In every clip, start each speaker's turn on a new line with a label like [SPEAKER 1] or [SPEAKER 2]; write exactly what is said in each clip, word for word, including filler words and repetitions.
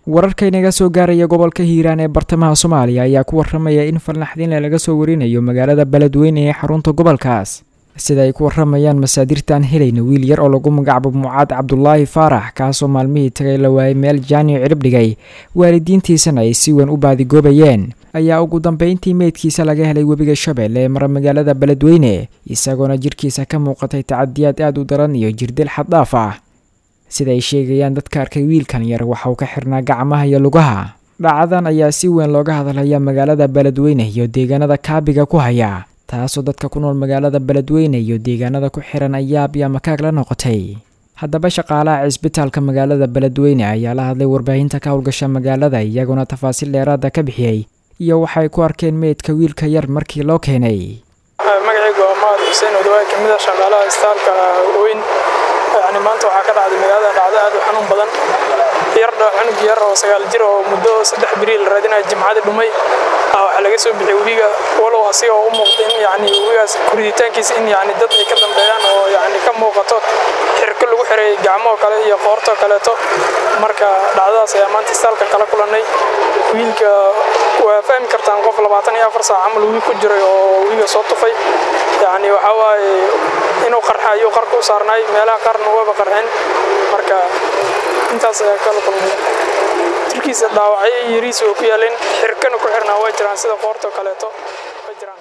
[SPEAKER 1] wararka inaga soo gaaraya gobolka Hiiraan ee bartamaha Soomaaliya ayaa ku waramaya in falnaxdin laga soo warinayo magaalada Beledweyne ee xarunta gobolkaas sida ay ku waramayaan masaadirtan helayna wiil yar oo lagu magacaabo Mucaad Cabdullaahi Faarax kaasoo maalmihii tagay la waayay meel jaani cirib dhigay waalidiintiisana ay si weyn u baadi goobayeen ayaa ugu dambeyntii meedkiisa laga helay webiga Shabeelle ee mara magaalada Beledweyne isagoona jirkiisa ka muuqatay tacadiyaad aad u daran iyo jirdil xad dhaaf ah sida ay sheegayaan dadka arkay wiilkan yar waxa uu ka xirnaa gacmaha iyo lugaha dhacdadan ayaa si weyn looga hadlayaa magaalada Beledweyne iyo deegaanada kaabiga ku haya taasoo dadka ku nool magaalada Beledweyne iyo deegaanada ku xiran ayaab iyo makaag la noqotay haddaba shaqaalaha cisbitaalka magaalada Beledweyne ayaa la hadlay warbaahinta ka howlgasha magaalada iyaguna tafaasiil dheeraad ah ka bixiyay iyo waxay ku arkeen meedka wiilka yar markii loo keenay
[SPEAKER 2] magacaygu waa Maad Xuseen oo dawaa kamid ah shaqaalaha isbitaalka weyn يعني maanta waxa ka dhacday magaalada dhacdo aad u xanuun badan yar cunug yar oo sagaal jir oo muddo saddex bariil raadinaya jimcada dhumay waxa laga soo bixiyay webiga walow asiga oo u muuqday in yani webigaas kuriditaankiisa in yani dad ay ka dambeeyaan oo yani ka muuqato xirka lagu xiray gacmo kale iyo qoorto kaleeto marka dhacdadaas ayaa maanta isbitaalka kala kulanay wiilka waa fahmi kartaan qof labaatan iyo afar saac amal wiil ku jiray oo wiiga soo tufay yani waxa waaye inuu qarxayo qarku u saarnay meelaha qarn waba qarxin marka intaas ayaa kala kulmay tirkiisa dhaawacay yariis oo ku yaaleen xirkana ku xirnaa way jiraan sida qoorto kaleeto way jiraan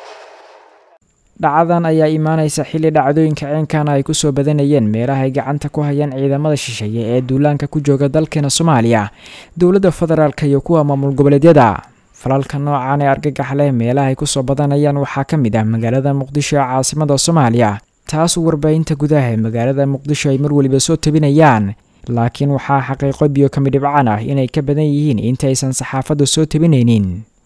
[SPEAKER 1] dhacdadan ayaa imaanaysa xilli dhacdooyinka ceenkana ay ku soo badanayeen meelaha ay gacanta ku hayaan ciidamada shisheeye ee duulaanka ku jooga dalkeena Soomaaliya dawladda federaalka iyo kuwa maamul goboleedyada falalka noocan ee argagax leh meelaha ay ku soo badanayaan waxaa ka mid ah magaalada Muqdisho ee caasimadda Soomaaliya taas warbaahinta gudaha ee magaalada Muqdisho ay mar waliba soo tabinayaan laakiin waxaa xaqiiqo biyo ka mid dhibcaan ah inay ka badan yihiin inta aysan saxaafaddu soo tabinaynin